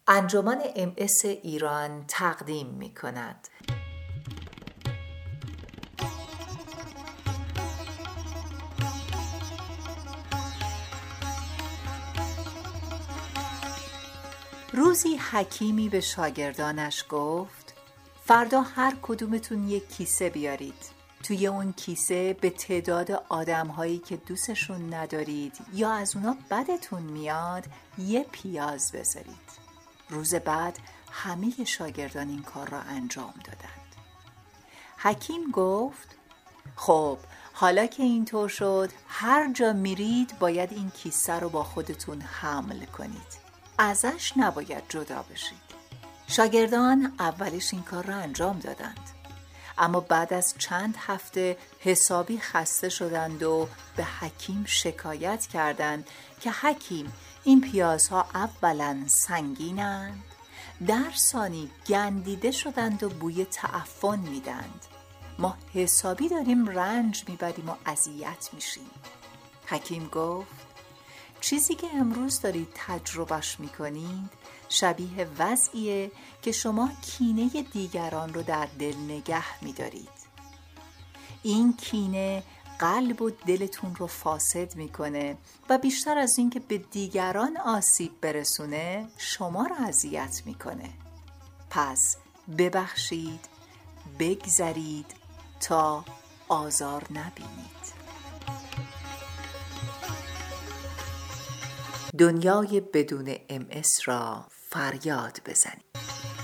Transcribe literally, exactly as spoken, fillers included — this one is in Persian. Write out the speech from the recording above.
انجمن ام اس ایران تقدیم می کند. روزی حکیمی به شاگردانش گفت فردا هر کدومتون یک کیسه بیارید. توی اون کیسه به تعداد آدم‌هایی که دوستشون ندارید یا از اونا بدتون میاد یه پیاز بذارید. روز بعد همه شاگردان این کار را انجام دادند. حکیم گفت خب حالا که اینطور شد هر جا میرید باید این کیسه رو با خودتون حمل کنید. ازش نباید جدا بشید. شاگردان اولش این کار را انجام دادند، اما بعد از چند هفته حسابی خسته شدند و به حکیم شکایت کردند که حکیم این پیازها اولا سنگینند، در ثانی گندیده شدند و بوی تعفن میدند. ما حسابی داریم رنج میبریم و اذیت میشیم. حکیم گفت چیزی که امروز دارید تجربهش میکنید شبیه وضعیه که شما کینه دیگران رو در دل نگه میدارید. این کینه قلب و دلتون رو فاسد میکنه و بیشتر از این که به دیگران آسیب برسونه شما رو اذیت میکنه. پس ببخشید، بگذرید تا آزار نبینید. دنیای بدون ام اس را فریاد بزنید.